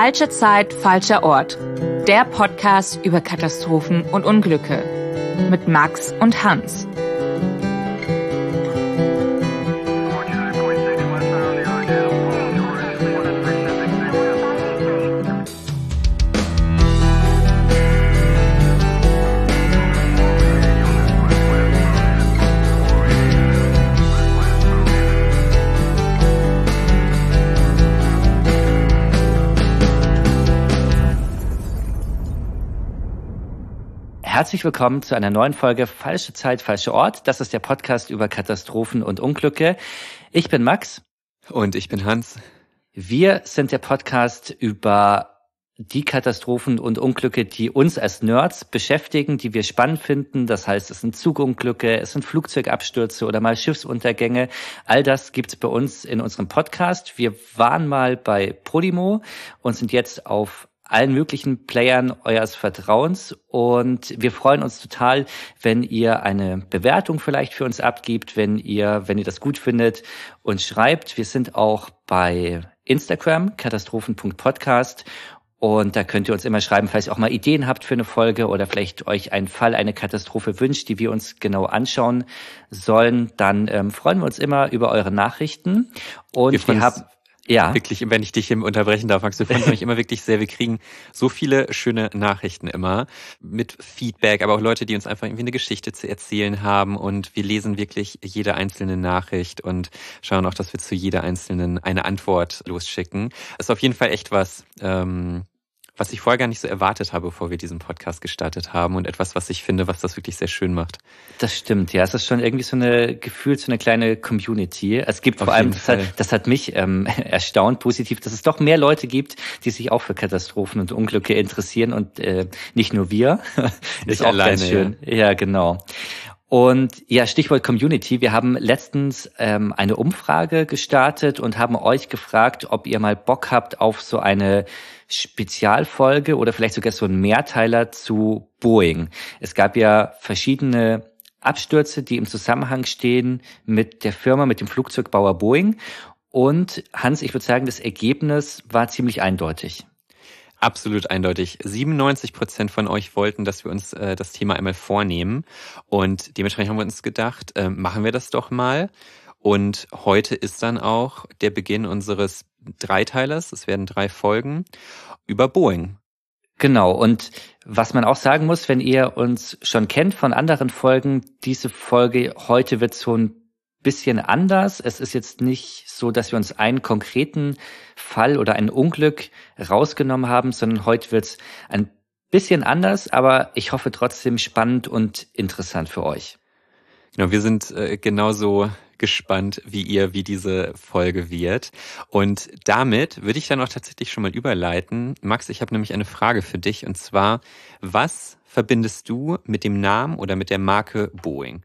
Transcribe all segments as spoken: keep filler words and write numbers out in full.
Falsche Zeit, falscher Ort. Der Podcast über Katastrophen und Unglücke. Mit Max und Hans. Herzlich willkommen zu einer neuen Folge Falsche Zeit, falscher Ort. Das ist der Podcast über Katastrophen und Unglücke. Ich bin Max. Und ich bin Hans. Wir sind der Podcast über die Katastrophen und Unglücke, die uns als Nerds beschäftigen, die wir spannend finden. Das heißt, es sind Zugunglücke, es sind Flugzeugabstürze oder mal Schiffsuntergänge. All das gibt's bei uns in unserem Podcast. Wir waren mal bei Podimo und sind jetzt auf allen möglichen Playern eures Vertrauens, und wir freuen uns total, wenn ihr eine Bewertung vielleicht für uns abgibt, wenn ihr, wenn ihr das gut findet, und schreibt. Wir sind auch bei Instagram, katastrophen punkt podcast, und da könnt ihr uns immer schreiben, falls ihr auch mal Ideen habt für eine Folge oder vielleicht euch einen Fall, eine Katastrophe wünscht, die wir uns genau anschauen sollen. Dann ähm, freuen wir uns immer über eure Nachrichten. Und wir, wir haben Ja. Wirklich, wenn ich dich unterbrechen darf, Max, wir freuen uns immer wirklich sehr. Wir kriegen so viele schöne Nachrichten immer mit Feedback, aber auch Leute, die uns einfach irgendwie eine Geschichte zu erzählen haben, und wir lesen wirklich jede einzelne Nachricht und schauen auch, dass wir zu jeder einzelnen eine Antwort losschicken. Das ist auf jeden Fall echt was, ähm, was ich vorher gar nicht so erwartet habe, bevor wir diesen Podcast gestartet haben, und etwas, was ich finde, was das wirklich sehr schön macht. Das stimmt, ja. Es ist schon irgendwie so eine Gefühl, so eine kleine Community. Es gibt Auf vor allem, das hat, das hat mich ähm, erstaunt, positiv, dass es doch mehr Leute gibt, die sich auch für Katastrophen und Unglücke interessieren, und äh, nicht nur wir. Nicht ist auch alleine, ganz schön. Ja, ja, genau. Und ja, Stichwort Community. Wir haben letztens ähm, eine Umfrage gestartet und haben euch gefragt, ob ihr mal Bock habt auf so eine Spezialfolge oder vielleicht sogar so einen Mehrteiler zu Boeing. Es gab ja verschiedene Abstürze, die im Zusammenhang stehen mit der Firma, mit dem Flugzeugbauer Boeing. Und Hans, ich würde sagen, das Ergebnis war ziemlich eindeutig. Absolut eindeutig. siebenundneunzig Prozent von euch wollten, dass wir uns äh, das Thema einmal vornehmen. Und dementsprechend haben wir uns gedacht, äh, machen wir das doch mal. Und heute ist dann auch der Beginn unseres Dreiteilers. Es werden drei Folgen über Boeing. Genau, und was man auch sagen muss, wenn ihr uns schon kennt von anderen Folgen, diese Folge heute wird so ein bisschen anders. Es ist jetzt nicht so, dass wir uns einen konkreten Fall oder ein Unglück rausgenommen haben, sondern heute wird es ein bisschen anders, aber ich hoffe trotzdem spannend und interessant für euch. Genau, wir sind äh, genauso gespannt wie ihr, wie diese Folge wird. Und damit würde ich dann auch tatsächlich schon mal überleiten. Max, ich habe nämlich eine Frage für dich, und zwar, was verbindest du mit dem Namen oder mit der Marke Boeing?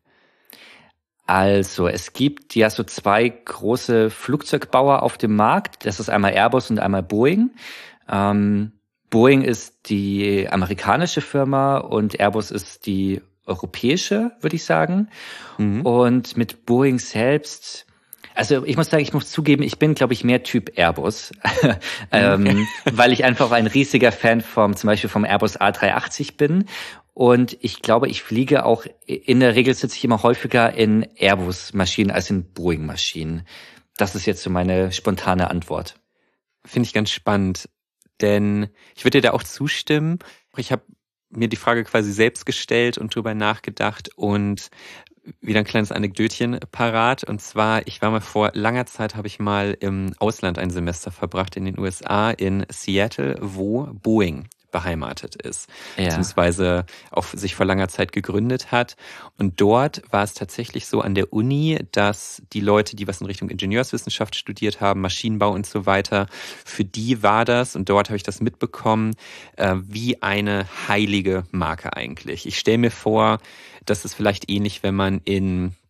Also, es gibt ja so zwei große Flugzeugbauer auf dem Markt. Das ist einmal Airbus und einmal Boeing. Ähm, Boeing ist die amerikanische Firma und Airbus ist die europäische, würde ich sagen. Mhm. Und mit Boeing selbst, also ich muss sagen, ich muss zugeben, ich bin, glaube ich, mehr Typ Airbus, ähm, weil ich einfach ein riesiger Fan vom, zum Beispiel vom Airbus A drei achtzig bin. Und ich glaube, ich fliege auch, in der Regel sitze ich immer häufiger in Airbus-Maschinen als in Boeing-Maschinen. Das ist jetzt so meine spontane Antwort. Finde ich ganz spannend, denn ich würde dir da auch zustimmen. Ich habe mir die Frage quasi selbst gestellt und drüber nachgedacht und wieder ein kleines Anekdötchen parat. Und zwar, ich war mal vor langer Zeit, habe ich mal im Ausland ein Semester verbracht in den U S A, in Seattle, wo Boeing beheimatet ist, ja. beziehungsweise auch sich vor langer Zeit gegründet hat. Und dort war es tatsächlich so an der Uni, dass die Leute, die was in Richtung Ingenieurswissenschaft studiert haben, Maschinenbau und so weiter, für die war das, und dort habe ich das mitbekommen, äh, wie eine heilige Marke eigentlich. Ich stelle mir vor, das ist vielleicht ähnlich, wenn man in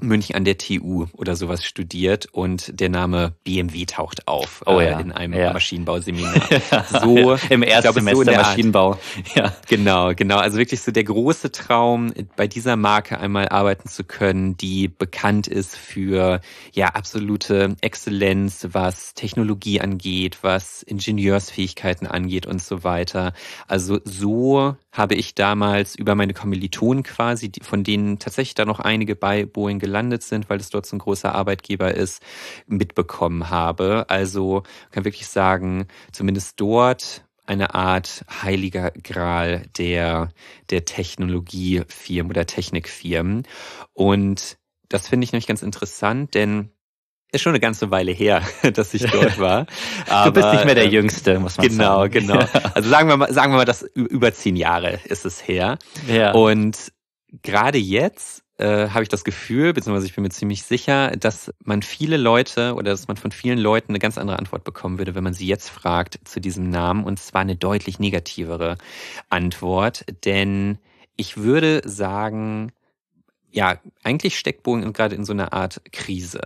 München an der T U oder sowas studiert und der Name B M W taucht auf oh, äh, ja. in einem ja. Maschinenbauseminar. So im ersten glaube, Semester so Maschinenbau. Ja, genau, genau. Also wirklich so der große Traum, bei dieser Marke einmal arbeiten zu können, die bekannt ist für ja absolute Exzellenz, was Technologie angeht, was Ingenieursfähigkeiten angeht und so weiter. Also so habe ich damals über meine Kommilitonen quasi, von denen tatsächlich da noch einige bei Boeing gelandet sind, weil es dort so ein großer Arbeitgeber ist, mitbekommen habe. Also kann wirklich sagen, zumindest dort eine Art heiliger Gral der, der Technologiefirmen oder Technikfirmen. Und das finde ich nämlich ganz interessant, denn ist schon eine ganze Weile her, dass ich dort war. Aber, du bist nicht mehr der Jüngste, muss man genau, sagen. Genau, genau. Also sagen wir mal, sagen wir mal, dass über zehn Jahre ist es her. Ja. Und gerade jetzt äh, habe ich das Gefühl, beziehungsweise ich bin mir ziemlich sicher, dass man viele Leute oder dass man von vielen Leuten eine ganz andere Antwort bekommen würde, wenn man sie jetzt fragt zu diesem Namen. Und zwar eine deutlich negativere Antwort. Denn ich würde sagen, ja, eigentlich steckt Boeing gerade in so einer Art Krise.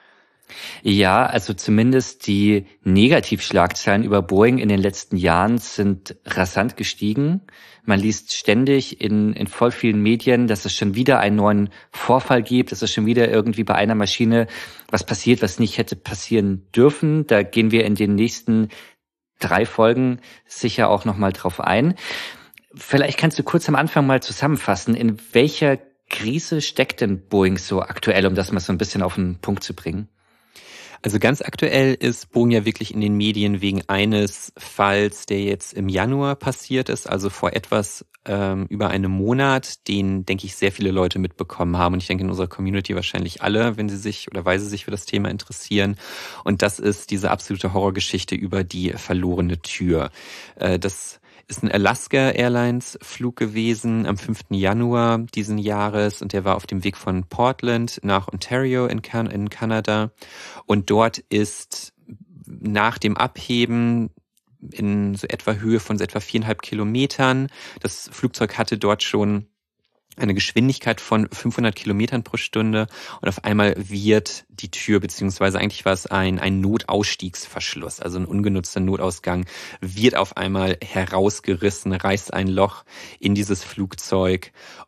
Ja, also zumindest die Negativschlagzeilen über Boeing in den letzten Jahren sind rasant gestiegen. Man liest ständig in, in voll vielen Medien, dass es schon wieder einen neuen Vorfall gibt, dass es schon wieder irgendwie bei einer Maschine was passiert, was nicht hätte passieren dürfen. Da gehen wir in den nächsten drei Folgen sicher auch nochmal drauf ein. Vielleicht kannst du kurz am Anfang mal zusammenfassen, in welcher Krise steckt denn Boeing so aktuell, um das mal so ein bisschen auf den Punkt zu bringen? Also ganz aktuell ist Boeing ja wirklich in den Medien wegen eines Falls, der jetzt im Januar passiert ist, also vor etwas ähm, über einem Monat, den, denke ich, sehr viele Leute mitbekommen haben. Und ich denke in unserer Community wahrscheinlich alle, wenn sie sich oder weil sie sich für das Thema interessieren. Und das ist diese absolute Horrorgeschichte über die verlorene Tür. Äh, das ist ein Alaska Airlines Flug gewesen am fünften Januar diesen Jahres und der war auf dem Weg von Portland nach Ontario in, Can- in Kanada und dort ist nach dem Abheben in so etwa Höhe von so etwa viereinhalb Kilometern, das Flugzeug hatte dort schon eine Geschwindigkeit von fünfhundert Kilometern pro Stunde und auf einmal wird die Tür, beziehungsweise eigentlich war es ein, ein Notausstiegsverschluss, also ein ungenutzter Notausgang, wird auf einmal herausgerissen, reißt ein Loch in dieses Flugzeug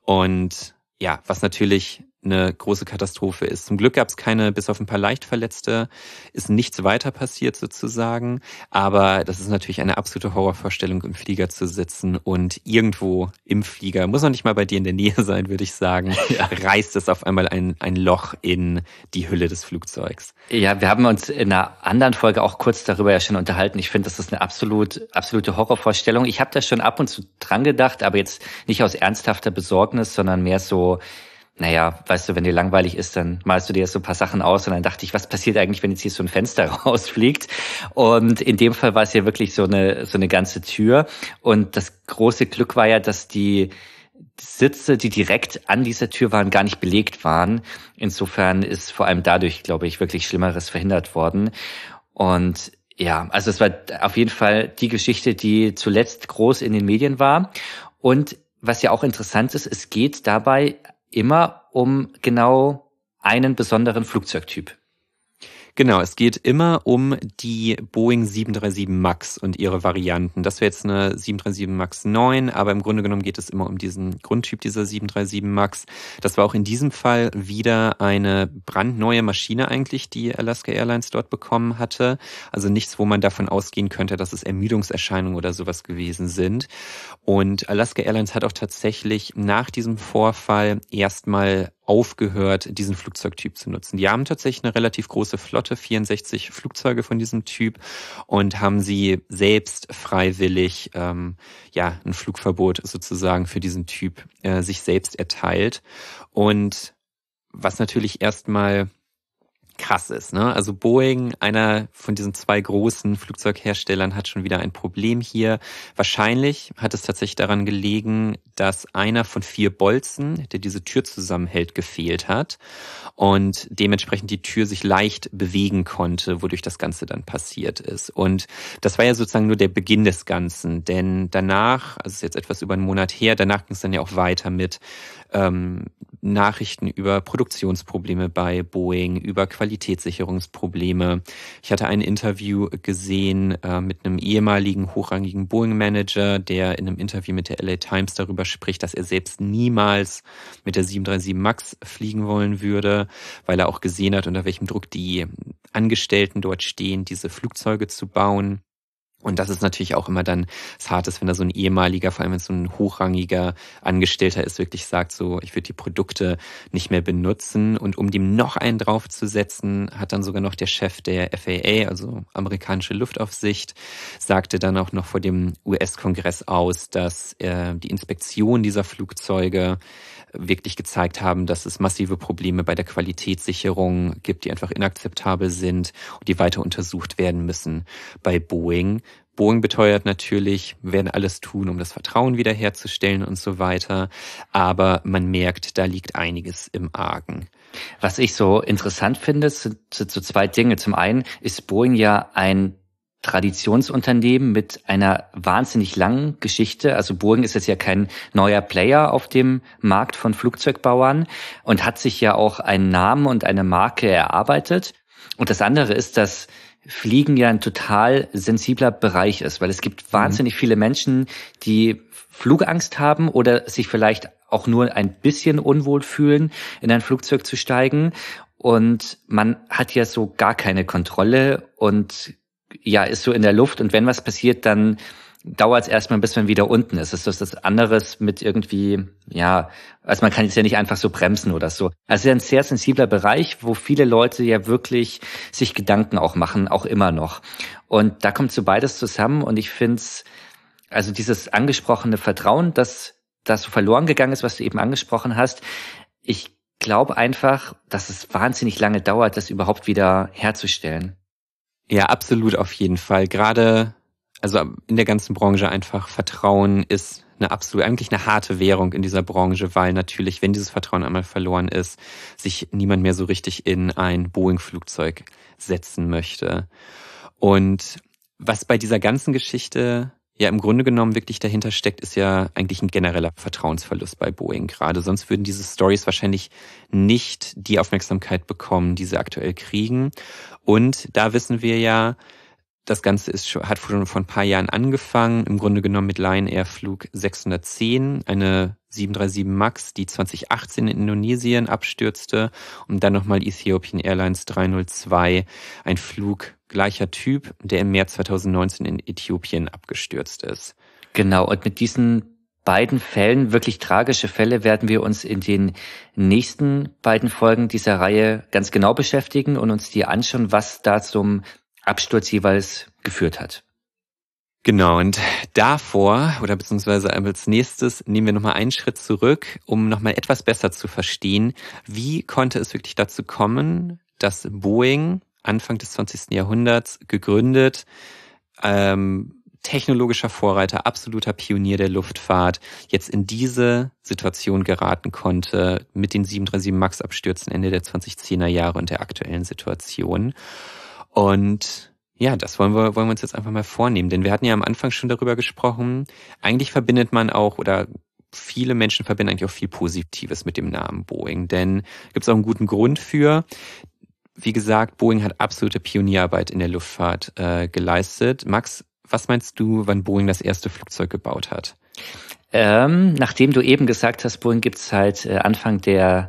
und ja, was natürlich eine große Katastrophe ist. Zum Glück gab es keine, bis auf ein paar Leichtverletzte, ist nichts weiter passiert sozusagen, aber das ist natürlich eine absolute Horrorvorstellung, im Flieger zu sitzen und irgendwo im Flieger, muss noch nicht mal bei dir in der Nähe sein, würde ich sagen, ja. reißt es auf einmal ein, ein Loch in die Hülle des Flugzeugs. Ja, wir haben uns in einer anderen Folge auch kurz darüber ja schon unterhalten. Ich finde, das ist eine absolut, absolute Horrorvorstellung. Ich habe da schon ab und zu dran gedacht, aber jetzt nicht aus ernsthafter Besorgnis, sondern mehr so, naja, weißt du, wenn dir langweilig ist, dann malst du dir so ein paar Sachen aus und dann dachte ich, was passiert eigentlich, wenn jetzt hier so ein Fenster rausfliegt? Und in dem Fall war es ja wirklich so eine, so eine ganze Tür. Und das große Glück war ja, dass die Sitze, die direkt an dieser Tür waren, gar nicht belegt waren. Insofern ist vor allem dadurch, glaube ich, wirklich Schlimmeres verhindert worden. Und ja, also es war auf jeden Fall die Geschichte, die zuletzt groß in den Medien war. Und was ja auch interessant ist, es geht dabei immer um genau einen besonderen Flugzeugtyp. Genau, es geht immer um die Boeing sieben drei sieben MAX und ihre Varianten. Das wäre jetzt eine sieben drei sieben MAX neun, aber im Grunde genommen geht es immer um diesen Grundtyp dieser sieben drei sieben MAX. Das war auch in diesem Fall wieder eine brandneue Maschine eigentlich, die Alaska Airlines dort bekommen hatte. Also nichts, wo man davon ausgehen könnte, dass es Ermüdungserscheinungen oder sowas gewesen sind. Und Alaska Airlines hat auch tatsächlich nach diesem Vorfall erstmal aufgehört, diesen Flugzeugtyp zu nutzen. Die haben tatsächlich eine relativ große Flotte, vierundsechzig Flugzeuge von diesem Typ und haben sie selbst freiwillig ähm, ja ein Flugverbot sozusagen für diesen Typ äh, sich selbst erteilt. Und was natürlich erstmal krass ist, ne? Also Boeing, einer von diesen zwei großen Flugzeugherstellern, hat schon wieder ein Problem hier. Wahrscheinlich hat es tatsächlich daran gelegen, dass einer von vier Bolzen, der diese Tür zusammenhält, gefehlt hat und dementsprechend die Tür sich leicht bewegen konnte, wodurch das Ganze dann passiert ist. Und das war ja sozusagen nur der Beginn des Ganzen, denn danach, also es ist jetzt etwas über einen Monat her, danach ging es dann ja auch weiter mit ähm, Nachrichten über Produktionsprobleme bei Boeing, über Qualitätssicherungsprobleme. Ich hatte ein Interview gesehen äh, mit einem ehemaligen hochrangigen Boeing-Manager, der in einem Interview mit der L A Times darüber spricht, dass er selbst niemals mit der sieben drei sieben MAX fliegen wollen würde, weil er auch gesehen hat, unter welchem Druck die Angestellten dort stehen, diese Flugzeuge zu bauen. Und das ist natürlich auch immer dann das Harte, wenn da so ein ehemaliger, vor allem wenn es so ein hochrangiger Angestellter ist, wirklich sagt so, ich würde die Produkte nicht mehr benutzen. Und um dem noch einen draufzusetzen, hat dann sogar noch der Chef der F A A, also amerikanische Luftaufsicht, sagte dann auch noch vor dem U S-Kongress aus, dass äh, die Inspektion dieser Flugzeuge wirklich gezeigt haben, dass es massive Probleme bei der Qualitätssicherung gibt, die einfach inakzeptabel sind und die weiter untersucht werden müssen bei Boeing. Boeing beteuert natürlich, wir werden alles tun, um das Vertrauen wiederherzustellen und so weiter. Aber man merkt, da liegt einiges im Argen. Was ich so interessant finde, sind so zwei Dinge. Zum einen ist Boeing ja ein Traditionsunternehmen mit einer wahnsinnig langen Geschichte. Also Boeing ist jetzt ja kein neuer Player auf dem Markt von Flugzeugbauern und hat sich ja auch einen Namen und eine Marke erarbeitet. Und das andere ist, dass Fliegen ja ein total sensibler Bereich ist, weil es gibt wahnsinnig mhm. viele Menschen, die Flugangst haben oder sich vielleicht auch nur ein bisschen unwohl fühlen, in ein Flugzeug zu steigen. Und man hat ja so gar keine Kontrolle und ja, ist so in der Luft. Und wenn was passiert, dann dauert es erstmal, bis man wieder unten ist. Das ist das anderes mit irgendwie, ja, also man kann jetzt ja nicht einfach so bremsen oder so. Also es ist ein sehr sensibler Bereich, wo viele Leute ja wirklich sich Gedanken auch machen, auch immer noch. Und da kommt so beides zusammen und ich finde es, also dieses angesprochene Vertrauen, das das so verloren gegangen ist, was du eben angesprochen hast, ich glaube einfach, dass es wahnsinnig lange dauert, das überhaupt wieder herzustellen. Ja, absolut auf jeden Fall. Gerade, also in der ganzen Branche einfach Vertrauen ist eine absolut, eigentlich eine harte Währung in dieser Branche, weil natürlich, wenn dieses Vertrauen einmal verloren ist, sich niemand mehr so richtig in ein Boeing-Flugzeug setzen möchte. Und was bei dieser ganzen Geschichte ja im Grunde genommen wirklich dahinter steckt, ist ja eigentlich ein genereller Vertrauensverlust bei Boeing gerade. Sonst würden diese Stories wahrscheinlich nicht die Aufmerksamkeit bekommen, die sie aktuell kriegen. Und da wissen wir ja, das Ganze ist schon, hat schon vor ein paar Jahren angefangen, im Grunde genommen mit Lion Air Flug sechshundertzehn, eine sieben drei sieben MAX, die zwanzig achtzehn in Indonesien abstürzte und dann nochmal Ethiopian Airlines drei null zwei, ein Flug gleicher Typ, der im März zweitausendneunzehn in Äthiopien abgestürzt ist. Genau, und mit diesen beiden Fällen, wirklich tragische Fälle, werden wir uns in den nächsten beiden Folgen dieser Reihe ganz genau beschäftigen und uns die anschauen, was da zum Absturz jeweils geführt hat. Genau, und davor, oder beziehungsweise als nächstes, nehmen wir nochmal einen Schritt zurück, um nochmal etwas besser zu verstehen, wie konnte es wirklich dazu kommen, dass Boeing Anfang des zwanzigsten Jahrhunderts gegründet, ähm, technologischer Vorreiter, absoluter Pionier der Luftfahrt, jetzt in diese Situation geraten konnte mit den sieben drei sieben MAX-Abstürzen Ende der zwanzigzehner Jahre und der aktuellen Situation. Und ja, das wollen wir, wollen wir uns jetzt einfach mal vornehmen, denn wir hatten ja am Anfang schon darüber gesprochen, eigentlich verbindet man auch, oder viele Menschen verbinden eigentlich auch viel Positives mit dem Namen Boeing, denn gibt es auch einen guten Grund für. Wie gesagt, Boeing hat absolute Pionierarbeit in der Luftfahrt äh, geleistet. Max, was meinst du, wann Boeing das erste Flugzeug gebaut hat? Ähm, nachdem du eben gesagt hast, Boeing gibt's halt äh, Anfang der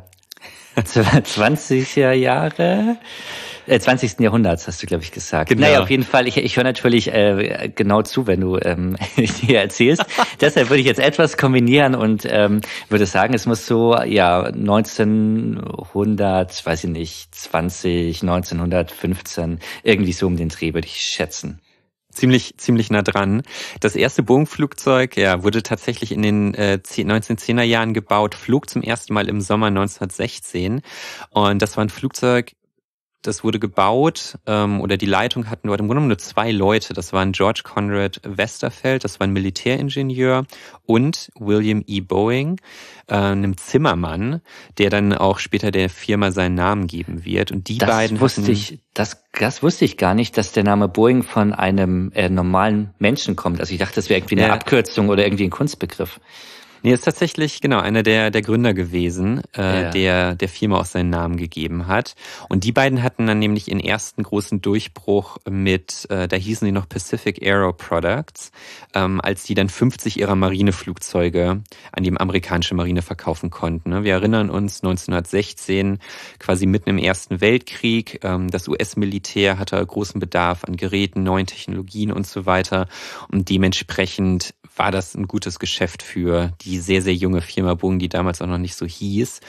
zwanziger Jahre, äh, zwanzigsten Jahrhunderts hast du, glaube ich, gesagt. Genau. Naja, auf jeden Fall, ich, ich höre natürlich äh, genau zu, wenn du ähm, hier erzählst. Deshalb würde ich jetzt etwas kombinieren und ähm, würde sagen, es muss so, ja, neunzehnhundert, weiß ich nicht, zwanzig, neunzehnhundertfünfzehn, irgendwie so um den Dreh, würde ich schätzen. Ziemlich, ziemlich nah dran. Das erste Boeing-Flugzeug, ja, wurde tatsächlich in den äh, neunzehnhundertzehner Jahren gebaut, flog zum ersten Mal im Sommer neunzehnhundertsechzehn. Und das war ein Flugzeug, Das wurde gebaut ähm, oder die Leitung hatten dort im Grunde genommen nur zwei Leute. Das waren George Conrad Westerfeld, das war ein Militäringenieur, und William E. Boeing, äh, einem Zimmermann, der dann auch später der Firma seinen Namen geben wird. Und die das beiden wusste hatten, ich, das, das wusste ich gar nicht, dass der Name Boeing von einem äh, normalen Menschen kommt. Also ich dachte, das wäre irgendwie eine Ja. Abkürzung oder irgendwie ein Kunstbegriff. Nee, ist tatsächlich genau einer der der Gründer gewesen, äh, Ja. der der Firma auch seinen Namen gegeben hat. Und die beiden hatten dann nämlich ihren ersten großen Durchbruch mit, äh, da hießen die noch Pacific Aero Products, ähm, als die dann fünfzig ihrer Marineflugzeuge an die amerikanische Marine verkaufen konnten. Ne? Wir erinnern uns, neunzehnhundertsechzehn, quasi mitten im Ersten Weltkrieg, ähm, das U S-Militär hatte großen Bedarf an Geräten, neuen Technologien und so weiter. Und dementsprechend war das ein gutes Geschäft für die sehr, sehr junge Firma Boeing, die damals auch noch nicht so hieß.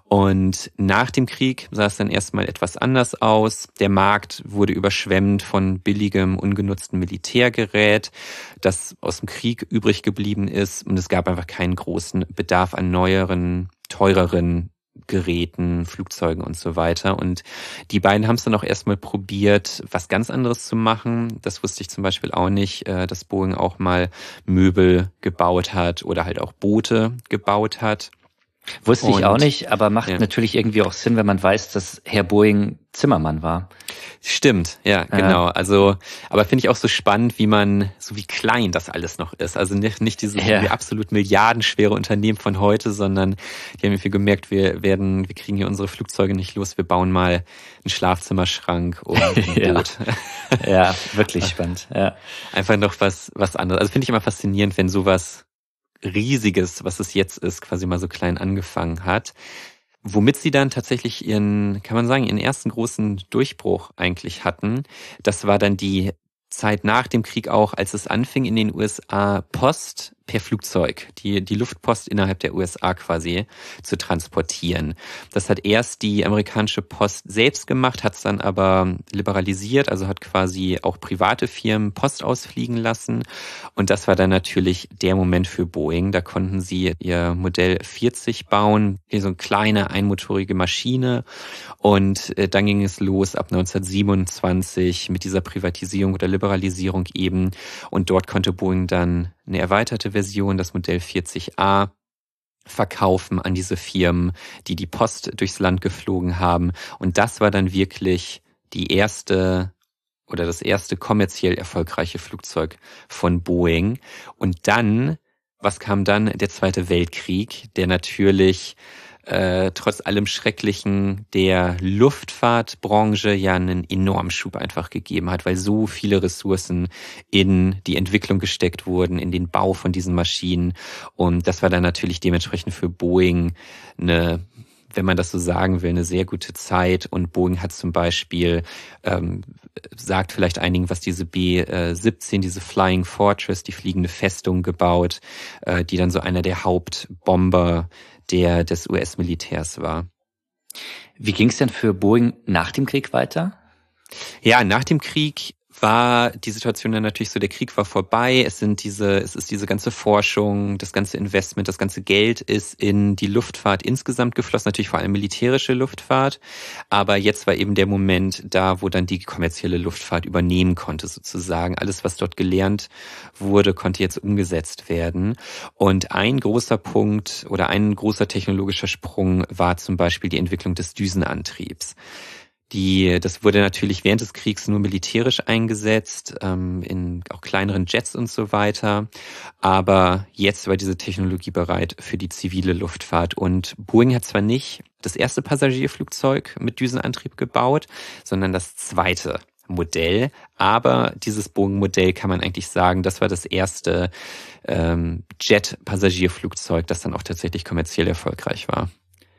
Und nach dem Krieg sah es dann erstmal etwas anders aus. Der Markt wurde überschwemmt von billigem, ungenutztem Militärgerät, das aus dem Krieg übrig geblieben ist. Und es gab einfach keinen großen Bedarf an neueren, teureren Geräten, Flugzeugen und so weiter. Und die beiden haben es dann auch erstmal probiert, was ganz anderes zu machen. Das wusste ich zum Beispiel auch nicht, dass Boeing auch mal Möbel gebaut hat oder halt auch Boote gebaut hat. Wusste Und, ich auch nicht, aber macht ja. natürlich irgendwie auch Sinn, wenn man weiß, dass Herr Boeing Zimmermann war. Stimmt, ja, genau. Ja. Also, aber finde ich auch so spannend, wie man, so wie klein das alles noch ist. Also nicht, nicht dieses Ja. absolut milliardenschwere Unternehmen von heute, sondern die haben irgendwie gemerkt, wir werden, wir kriegen hier unsere Flugzeuge nicht los, wir bauen mal einen Schlafzimmerschrank und ein Ja. Boot. Ja, wirklich spannend. Ja. Einfach noch was, was anderes. Also finde ich immer faszinierend, wenn sowas Riesiges, was es jetzt ist, quasi mal so klein angefangen hat. Womit sie dann tatsächlich ihren, kann man sagen, ihren ersten großen Durchbruch eigentlich hatten, das war dann die Zeit nach dem Krieg auch, als es anfing in den U S A Post per Flugzeug, die, die Luftpost innerhalb der U S A quasi zu transportieren. Das hat erst die amerikanische Post selbst gemacht, hat es dann aber liberalisiert, also hat quasi auch private Firmen Post ausfliegen lassen. Und das war dann natürlich der Moment für Boeing. Da konnten sie ihr Modell vierzig bauen, so eine kleine einmotorige Maschine. Und dann ging es los ab neunzehnhundertsiebenundzwanzig mit dieser Privatisierung oder Liberalisierung eben. Und dort konnte Boeing dann eine erweiterte Version, das Modell vierzig A, verkaufen an diese Firmen, die die Post durchs Land geflogen haben. Und das war dann wirklich die erste oder das erste kommerziell erfolgreiche Flugzeug von Boeing. Und dann, was kam dann? Der Zweite Weltkrieg, der natürlich Äh, trotz allem Schrecklichen der Luftfahrtbranche ja einen enormen Schub einfach gegeben hat, weil so viele Ressourcen in die Entwicklung gesteckt wurden, in den Bau von diesen Maschinen. Und das war dann natürlich dementsprechend für Boeing eine, wenn man das so sagen will, eine sehr gute Zeit. Und Boeing hat zum Beispiel, ähm, sagt vielleicht einigen, was diese B siebzehn, diese Flying Fortress, die fliegende Festung gebaut, äh, die dann so einer der Hauptbomber der des U S-Militärs war. Wie ging es denn für Boeing nach dem Krieg weiter? Ja, nach dem Krieg war die Situation dann natürlich so, der Krieg war vorbei, es sind diese, es ist diese ganze Forschung, das ganze Investment, das ganze Geld ist in die Luftfahrt insgesamt geflossen, natürlich vor allem militärische Luftfahrt, aber jetzt war eben der Moment da, wo dann die kommerzielle Luftfahrt übernehmen konnte sozusagen. Alles, was dort gelernt wurde, konnte jetzt umgesetzt werden. Und ein großer Punkt oder ein großer technologischer Sprung war zum Beispiel die Entwicklung des Düsenantriebs. Die, das wurde natürlich während des Kriegs nur militärisch eingesetzt, ähm, in auch kleineren Jets und so weiter. Aber jetzt war diese Technologie bereit für die zivile Luftfahrt. Und Boeing hat zwar nicht das erste Passagierflugzeug mit Düsenantrieb gebaut, sondern das zweite Modell. Aber dieses Boeing-Modell kann man eigentlich sagen, das war das erste ähm, Jet-Passagierflugzeug, das dann auch tatsächlich kommerziell erfolgreich war.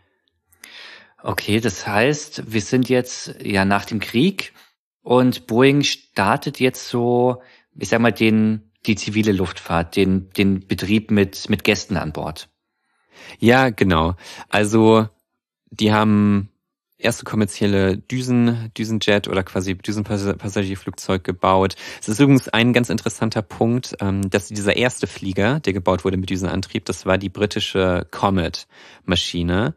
Okay, das heißt, wir sind jetzt ja nach dem Krieg und Boeing startet jetzt so, ich sag mal, den die zivile Luftfahrt, den den Betrieb mit mit Gästen an Bord. Ja, genau. Also die haben erste kommerzielle Düsen, Düsenjet oder quasi Düsenpassagierflugzeug gebaut. Es ist übrigens ein ganz interessanter Punkt, dass dieser erste Flieger, der gebaut wurde mit Düsenantrieb, das war die britische Comet-Maschine.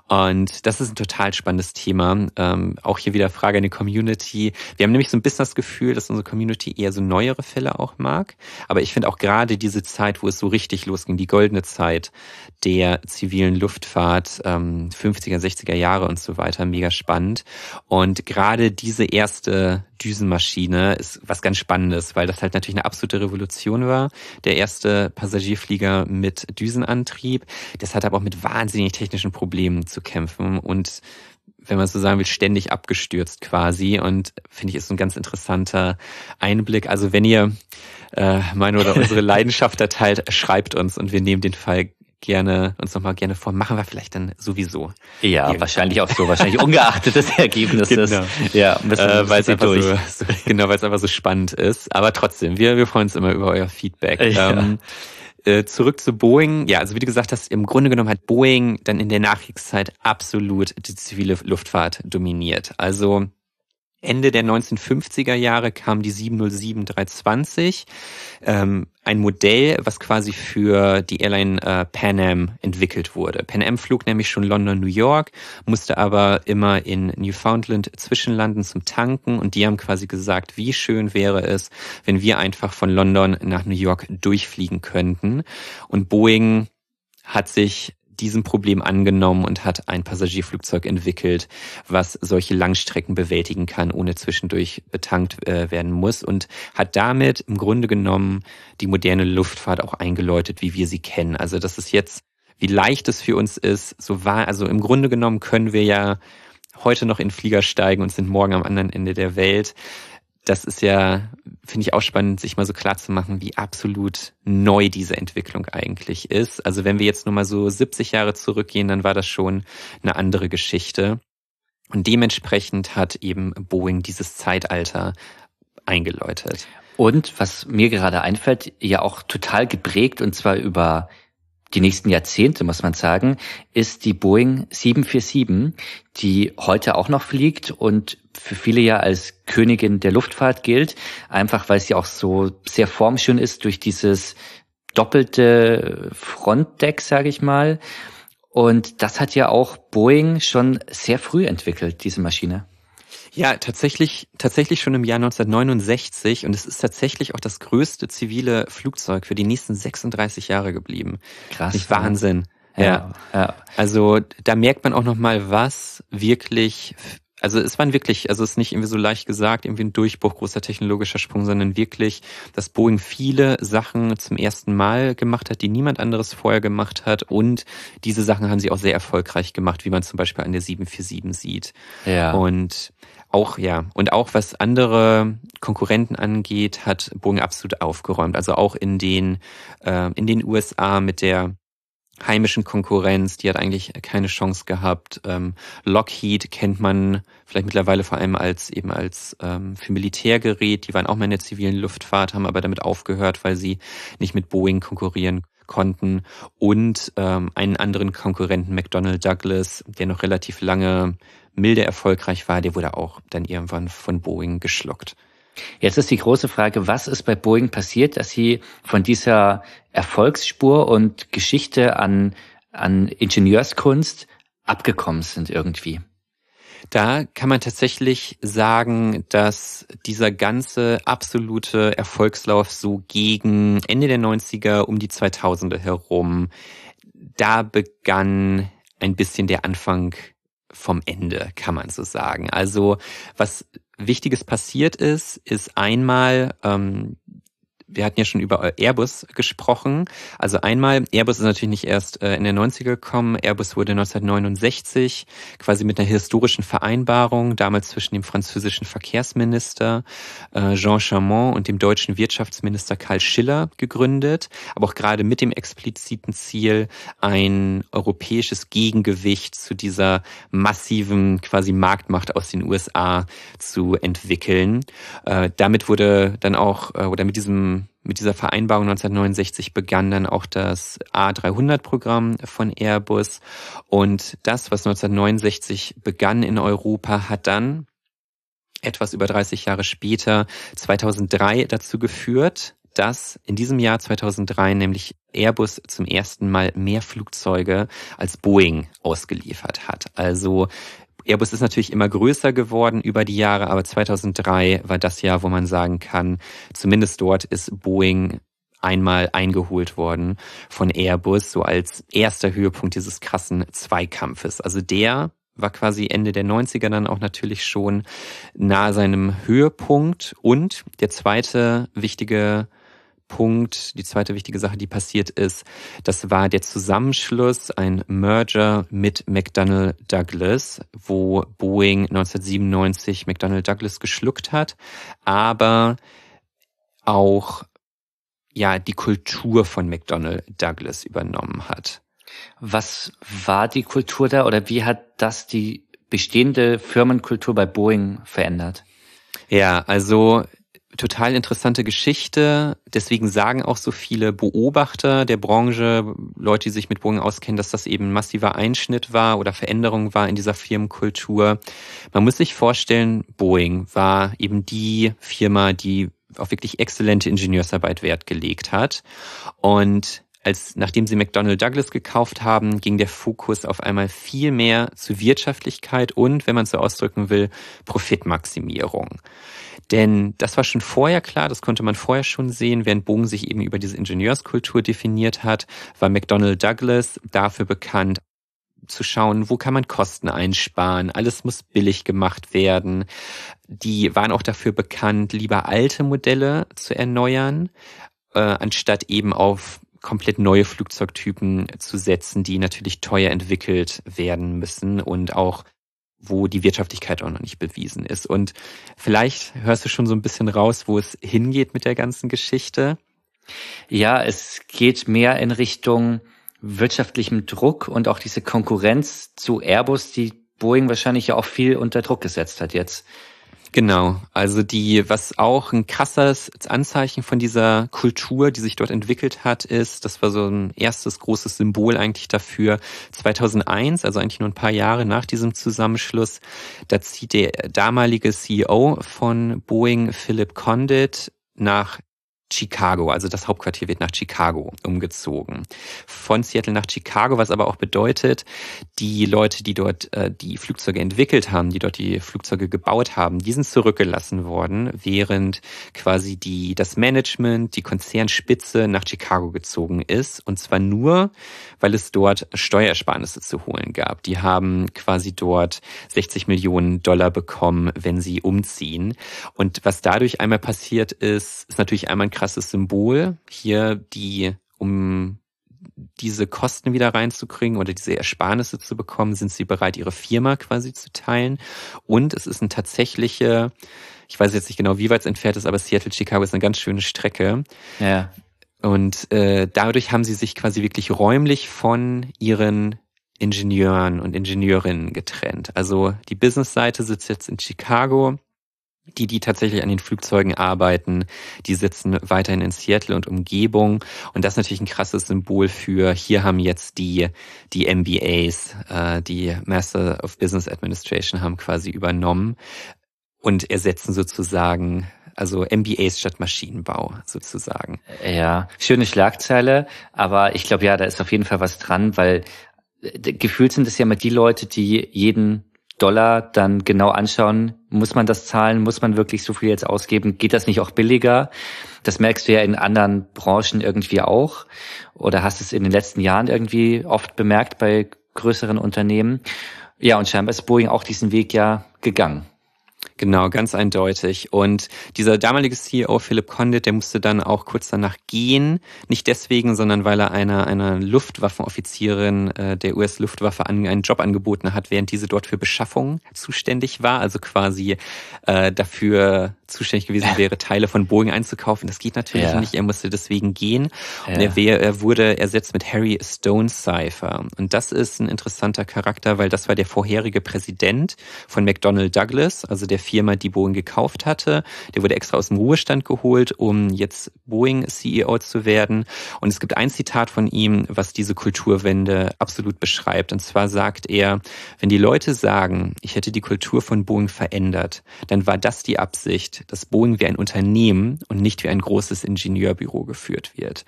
Und das ist ein total spannendes Thema. Ähm, auch hier wieder Frage an die Community. Wir haben nämlich so ein bisschen das Gefühl, dass unsere Community eher so neuere Fälle auch mag. Aber ich finde auch gerade diese Zeit, wo es so richtig losging, die goldene Zeit der zivilen Luftfahrt, ähm, fünfziger, sechziger Jahre und so weiter, mega spannend. Und gerade diese erste Düsenmaschine ist was ganz Spannendes, weil das halt natürlich eine absolute Revolution war. Der erste Passagierflieger mit Düsenantrieb. Das hat aber auch mit wahnsinnig technischen Problemen zu kämpfen und, wenn man so sagen will, ständig abgestürzt quasi. Und finde ich, ist ein ganz interessanter Einblick. Also wenn ihr äh, meine oder unsere Leidenschaft da teilt, schreibt uns und wir nehmen den Fall gerne uns nochmal gerne vor. Machen wir vielleicht dann sowieso. Ja, irgendwann. Wahrscheinlich auch so. Wahrscheinlich ungeachtet des Ergebnisses. Genau. Ja, äh, weil es einfach so, so, genau, weil es einfach so spannend ist. Aber trotzdem, wir, wir freuen uns immer über euer Feedback. Ja. Ähm, äh, zurück zu Boeing. Ja, also wie du gesagt hast, im Grunde genommen hat Boeing dann in der Nachkriegszeit absolut die zivile Luftfahrt dominiert. Also Ende der neunzehnhundertfünfziger Jahre kam die sieben null sieben dreihundertzwanzig, ähm, ein Modell, was quasi für die Airline äh, Pan Am entwickelt wurde. Pan Am flog nämlich schon London, New York, musste aber immer in Newfoundland zwischenlanden zum Tanken und die haben quasi gesagt, wie schön wäre es, wenn wir einfach von London nach New York durchfliegen könnten. Und Boeing hat sich diesem Problem angenommen und hat ein Passagierflugzeug entwickelt, was solche Langstrecken bewältigen kann, ohne zwischendurch betankt äh, werden muss und hat damit im Grunde genommen die moderne Luftfahrt auch eingeläutet, wie wir sie kennen. Also das ist jetzt, wie leicht es für uns ist, so war, also im Grunde genommen können wir ja heute noch in Flieger steigen und sind morgen am anderen Ende der Welt. Das ist ja, finde ich auch spannend, sich mal so klar zu machen, wie absolut neu diese Entwicklung eigentlich ist. Also wenn wir jetzt nur mal so siebzig Jahre zurückgehen, dann war das schon eine andere Geschichte. Und dementsprechend hat eben Boeing dieses Zeitalter eingeläutet. Und was mir gerade einfällt, ja auch total geprägt, und zwar über die nächsten Jahrzehnte, muss man sagen, ist die Boeing sieben vier sieben, die heute auch noch fliegt und für viele ja als Königin der Luftfahrt gilt, einfach weil sie auch so sehr formschön ist durch dieses doppelte Frontdeck, sage ich mal. Und das hat ja auch Boeing schon sehr früh entwickelt, diese Maschine. Ja, tatsächlich, tatsächlich schon im Jahr neunzehnhundertneunundsechzig und es ist tatsächlich auch das größte zivile Flugzeug für die nächsten sechsunddreißig Jahre geblieben. Krass. Nicht Wahnsinn. Ja. Ja. ja. Also da merkt man auch nochmal, was wirklich, also es waren wirklich, also es ist nicht irgendwie so leicht gesagt, irgendwie ein Durchbruch, großer technologischer Sprung, sondern wirklich, dass Boeing viele Sachen zum ersten Mal gemacht hat, die niemand anderes vorher gemacht hat und diese Sachen haben sie auch sehr erfolgreich gemacht, wie man zum Beispiel an der sieben vier sieben sieht. Ja. Und Auch, ja. Und auch was andere Konkurrenten angeht, hat Boeing absolut aufgeräumt. Also auch in den, äh, in den U S A mit der heimischen Konkurrenz, die hat eigentlich keine Chance gehabt. Ähm, Lockheed kennt man vielleicht mittlerweile vor allem als eben als ähm, für Militärgerät. Die waren auch mal in der zivilen Luftfahrt, haben aber damit aufgehört, weil sie nicht mit Boeing konkurrieren konnten. Und ähm, einen anderen Konkurrenten, McDonnell Douglas, der noch relativ lange milde erfolgreich war, der wurde auch dann irgendwann von Boeing geschluckt. Jetzt ist die große Frage, was ist bei Boeing passiert, dass sie von dieser Erfolgsspur und Geschichte an, an Ingenieurskunst abgekommen sind irgendwie? Da kann man tatsächlich sagen, dass dieser ganze absolute Erfolgslauf so gegen Ende der neunziger, um die zweitausender herum, da begann ein bisschen der Anfang vom Ende, kann man so sagen. Also was Wichtiges passiert ist, ist einmal, ähm, wir hatten ja schon über Airbus gesprochen. Also einmal, Airbus ist natürlich nicht erst äh, in den neunziger gekommen. Airbus wurde neunzehnhundertneunundsechzig quasi mit einer historischen Vereinbarung, damals zwischen dem französischen Verkehrsminister äh, Jean Chamon und dem deutschen Wirtschaftsminister Karl Schiller gegründet. Aber auch gerade mit dem expliziten Ziel, ein europäisches Gegengewicht zu dieser massiven quasi Marktmacht aus den U S A zu entwickeln. Äh, damit wurde dann auch, äh, oder mit diesem diesem, mit dieser Vereinbarung neunzehnhundertneunundsechzig begann dann auch das A dreihundert-Programm von Airbus. Und das, was neunzehnhundertneunundsechzig begann in Europa, hat dann etwas über dreißig Jahre später, zweitausenddrei, dazu geführt, dass in diesem Jahr zweitausenddrei nämlich Airbus zum ersten Mal mehr Flugzeuge als Boeing ausgeliefert hat. Also Airbus ist natürlich immer größer geworden über die Jahre, aber zweitausenddrei war das Jahr, wo man sagen kann, zumindest dort ist Boeing einmal eingeholt worden von Airbus, so als erster Höhepunkt dieses krassen Zweikampfes. Also der war quasi Ende der neunziger dann auch natürlich schon nahe seinem Höhepunkt. Und der zweite wichtige Punkt, die zweite wichtige Sache, die passiert ist, das war der Zusammenschluss, ein Merger mit McDonnell Douglas, wo Boeing neunzehnhundertsiebenundneunzig McDonnell Douglas geschluckt hat, aber auch ja die Kultur von McDonnell Douglas übernommen hat. Was war die Kultur da oder wie hat das die bestehende Firmenkultur bei Boeing verändert? Ja, also total interessante Geschichte. Deswegen sagen auch so viele Beobachter der Branche, Leute, die sich mit Boeing auskennen, dass das eben ein massiver Einschnitt war oder Veränderung war in dieser Firmenkultur. Man muss sich vorstellen, Boeing war eben die Firma, die auf wirklich exzellente Ingenieursarbeit Wert gelegt hat. Und als nachdem sie McDonnell Douglas gekauft haben, ging der Fokus auf einmal viel mehr zu Wirtschaftlichkeit und, wenn man es so ausdrücken will, Profitmaximierung. Denn das war schon vorher klar, das konnte man vorher schon sehen, während Boeing sich eben über diese Ingenieurskultur definiert hat, war McDonnell Douglas dafür bekannt, zu schauen, wo kann man Kosten einsparen, alles muss billig gemacht werden. Die waren auch dafür bekannt, lieber alte Modelle zu erneuern, äh, anstatt eben auf komplett neue Flugzeugtypen zu setzen, die natürlich teuer entwickelt werden müssen und auch wo die Wirtschaftlichkeit auch noch nicht bewiesen ist. Und vielleicht hörst du schon so ein bisschen raus, wo es hingeht mit der ganzen Geschichte. Ja, es geht mehr in Richtung wirtschaftlichem Druck und auch diese Konkurrenz zu Airbus, die Boeing wahrscheinlich ja auch viel unter Druck gesetzt hat jetzt. Genau, also die, was auch ein krasses Anzeichen von dieser Kultur, die sich dort entwickelt hat, ist, das war so ein erstes großes Symbol eigentlich dafür, zweitausendeins, also eigentlich nur ein paar Jahre nach diesem Zusammenschluss, da zieht der damalige C E O von Boeing, Philip Condit, nach Chicago, also das Hauptquartier wird nach Chicago umgezogen. Von Seattle nach Chicago, was aber auch bedeutet, die Leute, die dort äh, die Flugzeuge entwickelt haben, die dort die Flugzeuge gebaut haben, die sind zurückgelassen worden, während quasi die das Management, die Konzernspitze nach Chicago gezogen ist. Und zwar nur, weil es dort Steuerersparnisse zu holen gab. Die haben quasi dort sechzig Millionen Dollar bekommen, wenn sie umziehen. Und was dadurch einmal passiert ist, ist natürlich einmal ein krasses Symbol. Hier die, um diese Kosten wieder reinzukriegen oder diese Ersparnisse zu bekommen, sind sie bereit, ihre Firma quasi zu teilen. Und es ist eine tatsächliche, ich weiß jetzt nicht genau, wie weit es entfernt ist, aber Seattle-Chicago ist eine ganz schöne Strecke. Ja. Und äh, dadurch haben sie sich quasi wirklich räumlich von ihren Ingenieuren und Ingenieurinnen getrennt. Also die Business-Seite sitzt jetzt in Chicago. Die, die tatsächlich an den Flugzeugen arbeiten, die sitzen weiterhin in Seattle und Umgebung. Und das ist natürlich ein krasses Symbol für, hier haben jetzt die die M B As, äh, die Master of Business Administration, haben quasi übernommen und ersetzen sozusagen, also M B As statt Maschinenbau sozusagen. Ja, schöne Schlagzeile, aber ich glaube, ja, da ist auf jeden Fall was dran, weil gefühlt sind es ja immer die Leute, die jeden Dollar dann genau anschauen, muss man das zahlen, muss man wirklich so viel jetzt ausgeben, geht das nicht auch billiger? Das merkst du ja in anderen Branchen irgendwie auch oder hast es in den letzten Jahren irgendwie oft bemerkt bei größeren Unternehmen. Ja, und scheinbar ist Boeing auch diesen Weg ja gegangen. Genau, ganz eindeutig. Und dieser damalige C E O, Philip Condit, der musste dann auch kurz danach gehen. Nicht deswegen, sondern weil er einer, einer Luftwaffenoffizierin äh, der U S-Luftwaffe an, einen Job angeboten hat, während diese dort für Beschaffung zuständig war. Also quasi äh, dafür zuständig gewesen wäre, Teile von Boeing einzukaufen. Das geht natürlich ja. nicht. Er musste deswegen gehen. Ja. Und er, wär, er wurde ersetzt mit Harry Stonecipher. Und das ist ein interessanter Charakter, weil das war der vorherige Präsident von McDonnell Douglas, also der Firma, die Boeing gekauft hatte. Der wurde extra aus dem Ruhestand geholt, um jetzt Boeing-C E O zu werden. Und es gibt ein Zitat von ihm, was diese Kulturwende absolut beschreibt. Und zwar sagt er, wenn die Leute sagen, ich hätte die Kultur von Boeing verändert, dann war das die Absicht, dass Boeing wie ein Unternehmen und nicht wie ein großes Ingenieurbüro geführt wird.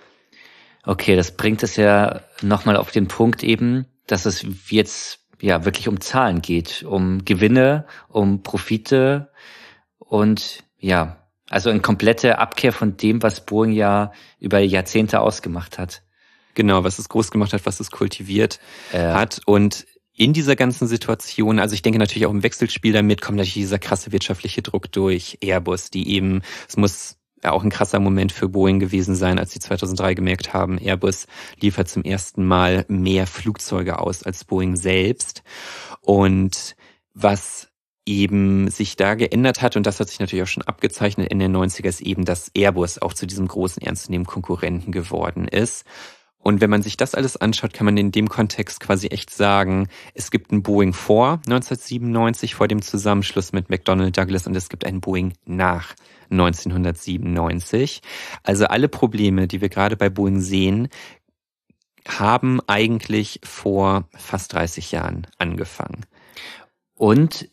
Okay, das bringt es ja nochmal auf den Punkt eben, dass es jetzt ja wirklich um Zahlen geht, um Gewinne, um Profite und ja, also eine komplette Abkehr von dem, was Boeing ja über Jahrzehnte ausgemacht hat. Genau, was es groß gemacht hat, was es kultiviert äh. hat. Und in dieser ganzen Situation, also ich denke natürlich auch im Wechselspiel damit, kommt natürlich dieser krasse wirtschaftliche Druck durch Airbus, die eben, es muss ja auch ein krasser Moment für Boeing gewesen sein, als sie zweitausenddrei gemerkt haben, Airbus liefert zum ersten Mal mehr Flugzeuge aus als Boeing selbst. Und was eben sich da geändert hat, und das hat sich natürlich auch schon abgezeichnet in den neunziger, ist eben, dass Airbus auch zu diesem großen, ernstzunehmenden Konkurrenten geworden ist. Und wenn man sich das alles anschaut, kann man in dem Kontext quasi echt sagen, es gibt ein Boeing vor neunzehnhundertsiebenundneunzig, vor dem Zusammenschluss mit McDonnell Douglas, und es gibt ein Boeing nach neunzehnhundertsiebenundneunzig. Also alle Probleme, die wir gerade bei Boeing sehen, haben eigentlich vor fast dreißig Jahren angefangen. Und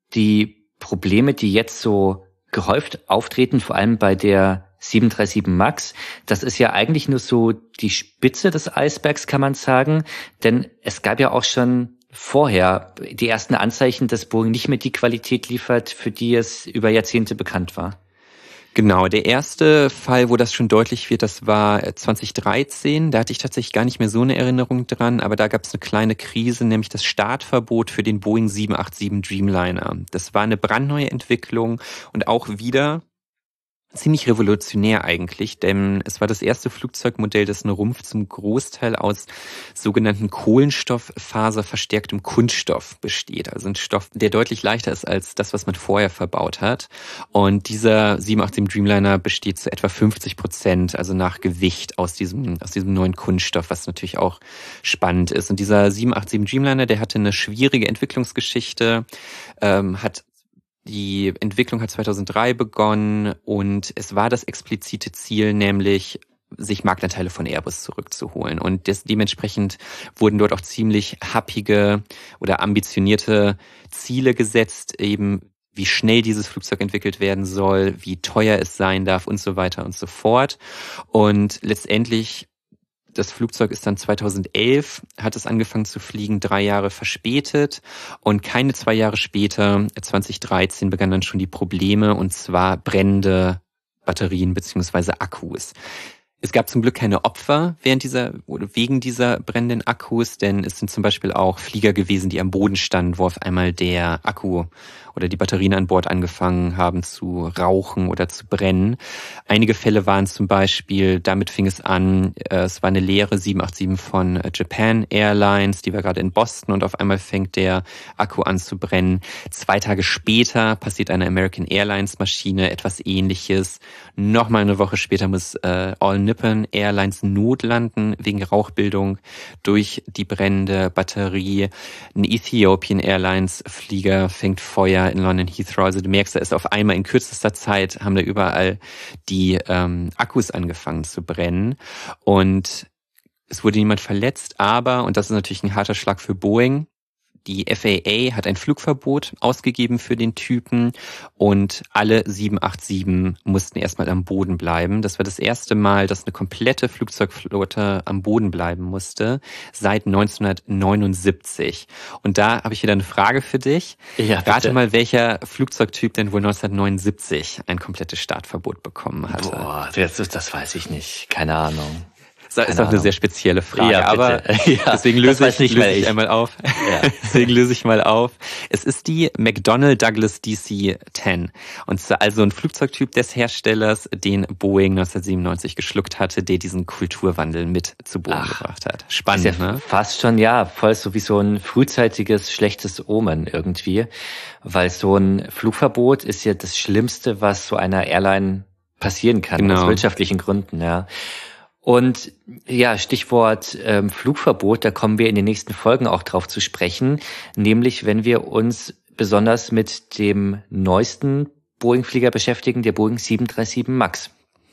die Probleme, die jetzt so gehäuft auftreten, vor allem bei der sieben drei sieben Max, das ist ja eigentlich nur so die Spitze des Eisbergs, kann man sagen, denn es gab ja auch schon vorher die ersten Anzeichen, dass Boeing nicht mehr die Qualität liefert, für die es über Jahrzehnte bekannt war. Genau, der erste Fall, wo das schon deutlich wird, das war zweitausenddreizehn. Da hatte ich tatsächlich gar nicht mehr so eine Erinnerung dran, aber da gab es eine kleine Krise, nämlich das Startverbot für den Boeing sieben acht sieben Dreamliner. Das war eine brandneue Entwicklung und auch wieder ziemlich revolutionär eigentlich, denn es war das erste Flugzeugmodell, das einen Rumpf zum Großteil aus sogenannten kohlenstofffaserverstärktem Kunststoff besteht. Also ein Stoff, der deutlich leichter ist als das, was man vorher verbaut hat. Und dieser sieben acht sieben Dreamliner besteht zu etwa fünfzig Prozent, also nach Gewicht aus diesem, aus diesem neuen Kunststoff, was natürlich auch spannend ist. Und dieser sieben acht sieben Dreamliner, der hatte eine schwierige Entwicklungsgeschichte, ähm, hat Die Entwicklung hat zweitausenddrei begonnen und es war das explizite Ziel, nämlich sich Marktanteile von Airbus zurückzuholen. Und des, dementsprechend wurden dort auch ziemlich happige oder ambitionierte Ziele gesetzt, eben wie schnell dieses Flugzeug entwickelt werden soll, wie teuer es sein darf und so weiter und so fort. Und letztendlich das Flugzeug ist dann zweitausendelf, hat es angefangen zu fliegen, drei Jahre verspätet. Und keine zwei Jahre später, zweitausenddreizehn, begannen dann schon die Probleme, und zwar brennende Batterien bzw. Akkus. Es gab zum Glück keine Opfer während dieser oder wegen dieser brennenden Akkus, denn es sind zum Beispiel auch Flieger gewesen, die am Boden standen, wo auf einmal der Akku oder die Batterien an Bord angefangen haben zu rauchen oder zu brennen. Einige Fälle waren zum Beispiel, damit fing es an, es war eine leere sieben acht sieben von Japan Airlines, die war gerade in Boston, und auf einmal fängt der Akku an zu brennen. Zwei Tage später passiert einer American Airlines Maschine etwas Ähnliches. Nochmal eine Woche später muss äh, All Nippon Airlines notlanden wegen Rauchbildung durch die brennende Batterie. Ein Ethiopian Airlines Flieger fängt Feuer in London Heathrow. Also du merkst, da ist auf einmal in kürzester Zeit, haben da überall die ähm, Akkus angefangen zu brennen. Und es wurde niemand verletzt, aber, und das ist natürlich ein harter Schlag für Boeing, die F A A hat ein Flugverbot ausgegeben für den Typen und alle sieben acht sieben mussten erstmal am Boden bleiben. Das war das erste Mal, dass eine komplette Flugzeugflotte am Boden bleiben musste, seit neunzehnhundertneunundsiebzig. Und da habe ich wieder eine Frage für dich. Ja, bitte. Rate mal, welcher Flugzeugtyp denn wohl neunzehnhundertneunundsiebzig ein komplettes Startverbot bekommen hatte. Boah, das, das weiß ich nicht. Keine Ahnung. Das ist auch eine sehr spezielle Frage, ja, aber ja, deswegen löse ich, nicht löse ich. ich einmal auf. Ja. Deswegen löse ich mal auf. Es ist die McDonnell Douglas D C zehn. Und zwar also ein Flugzeugtyp des Herstellers, den Boeing neunzehnhundertsiebenundneunzig geschluckt hatte, der diesen Kulturwandel mit zu Boden Ach, gebracht hat. Spannend, ist ja ne? Fast schon, ja, voll so wie so ein frühzeitiges schlechtes Omen irgendwie. Weil so ein Flugverbot ist ja das Schlimmste, was so einer Airline passieren kann, genau. Aus wirtschaftlichen Gründen, ja. Und ja, Stichwort ähm, Flugverbot, da kommen wir in den nächsten Folgen auch drauf zu sprechen, nämlich wenn wir uns besonders mit dem neuesten Boeing-Flieger beschäftigen, der Boeing sieben drei sieben Max.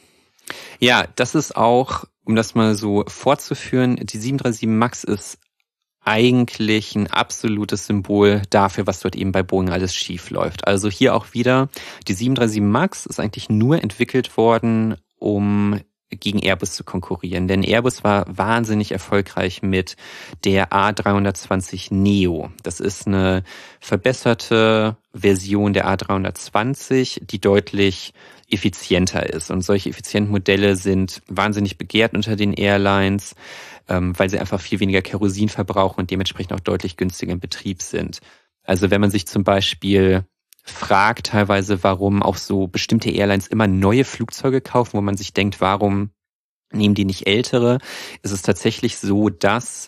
Ja, das ist auch, um das mal so fortzuführen, die sieben drei sieben Max ist eigentlich ein absolutes Symbol dafür, was dort eben bei Boeing alles schief läuft. Also hier auch wieder, die sieben drei sieben Max ist eigentlich nur entwickelt worden, um gegen Airbus zu konkurrieren. Denn Airbus war wahnsinnig erfolgreich mit der A dreihundertzwanzig Neo. Das ist eine verbesserte Version der A dreihundertzwanzig, die deutlich effizienter ist. Und solche effizienten Modelle sind wahnsinnig begehrt unter den Airlines, weil sie einfach viel weniger Kerosin verbrauchen und dementsprechend auch deutlich günstiger im Betrieb sind. Also wenn man sich zum Beispiel fragt teilweise, warum auch so bestimmte Airlines immer neue Flugzeuge kaufen, wo man sich denkt, warum nehmen die nicht ältere, ist es tatsächlich so, dass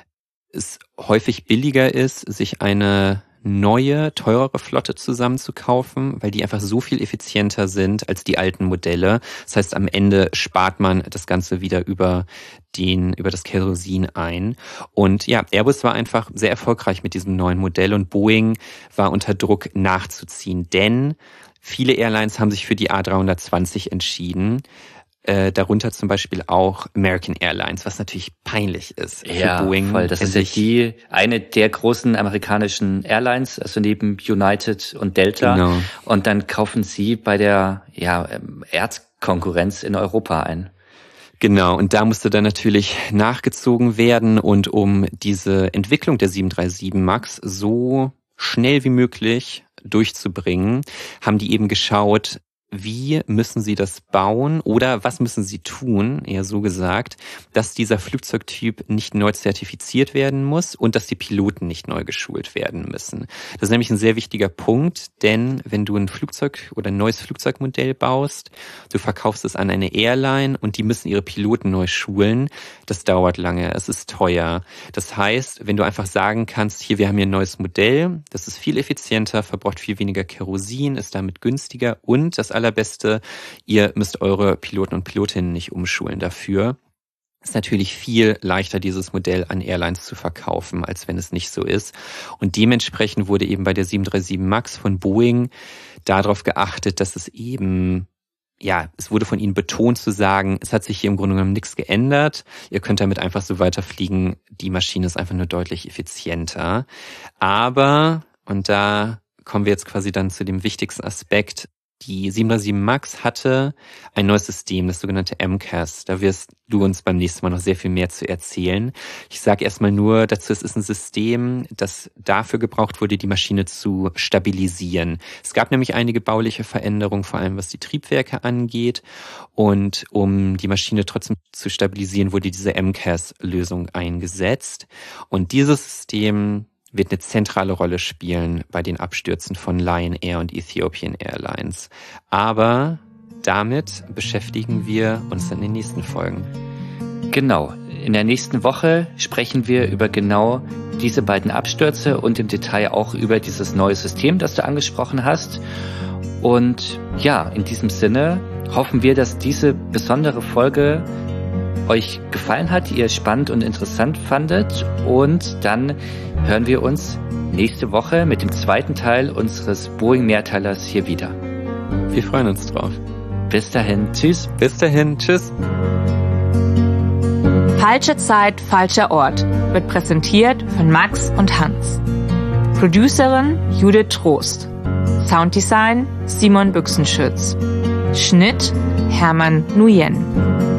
es häufig billiger ist, sich eine neue, teurere Flotte zusammenzukaufen, weil die einfach so viel effizienter sind als die alten Modelle. Das heißt, am Ende spart man das Ganze wieder über den, über das Kerosin ein. Und ja, Airbus war einfach sehr erfolgreich mit diesem neuen Modell und Boeing war unter Druck nachzuziehen, denn viele Airlines haben sich für die A dreihundertzwanzig entschieden. Äh, darunter zum Beispiel auch American Airlines, was natürlich peinlich ist für ja, Boeing. Voll. Das ist ja die eine der großen amerikanischen Airlines, also neben United und Delta. Genau. Und dann kaufen sie bei der ja Erzkonkurrenz in Europa ein. Genau, und da musste dann natürlich nachgezogen werden. Und um diese Entwicklung der sieben drei sieben Max so schnell wie möglich durchzubringen, haben die eben geschaut, wie müssen sie das bauen oder was müssen sie tun, eher so gesagt, dass dieser Flugzeugtyp nicht neu zertifiziert werden muss und dass die Piloten nicht neu geschult werden müssen. Das ist nämlich ein sehr wichtiger Punkt, denn wenn du ein Flugzeug oder ein neues Flugzeugmodell baust, du verkaufst es an eine Airline und die müssen ihre Piloten neu schulen, das dauert lange, es ist teuer. Das heißt, wenn du einfach sagen kannst, hier, wir haben hier ein neues Modell, das ist viel effizienter, verbraucht viel weniger Kerosin, ist damit günstiger und das allerbeste, ihr müsst eure Piloten und Pilotinnen nicht umschulen dafür. Ist natürlich viel leichter, dieses Modell an Airlines zu verkaufen, als wenn es nicht so ist. Und dementsprechend wurde eben bei der sieben drei sieben Max von Boeing darauf geachtet, dass es eben, ja, es wurde von ihnen betont zu sagen, es hat sich hier im Grunde genommen nichts geändert. Ihr könnt damit einfach so weiterfliegen. Die Maschine ist einfach nur deutlich effizienter. Aber, und da kommen wir jetzt quasi dann zu dem wichtigsten Aspekt, die sieben drei sieben Max hatte ein neues System, das sogenannte M C A S. Da wirst du uns beim nächsten Mal noch sehr viel mehr zu erzählen. Ich sage erstmal nur dazu, es ist ein System, das dafür gebraucht wurde, die Maschine zu stabilisieren. Es gab nämlich einige bauliche Veränderungen, vor allem was die Triebwerke angeht. Und um die Maschine trotzdem zu stabilisieren, wurde diese M C A S-Lösung eingesetzt. Und dieses System wird eine zentrale Rolle spielen bei den Abstürzen von Lion Air und Ethiopian Airlines. Aber damit beschäftigen wir uns in den nächsten Folgen. Genau. In der nächsten Woche sprechen wir über genau diese beiden Abstürze und im Detail auch über dieses neue System, das du angesprochen hast. Und ja, in diesem Sinne hoffen wir, dass diese besondere Folge euch gefallen hat, ihr spannend und interessant fandet, und dann hören wir uns nächste Woche mit dem zweiten Teil unseres Boeing-Mehrteilers hier wieder. Wir freuen uns drauf. Bis dahin, tschüss. Bis dahin, tschüss. Falsche Zeit, falscher Ort wird präsentiert von Max und Hans. Producerin Judith Trost. Sounddesign Simon Büchsenschütz. Schnitt Hermann Nguyen.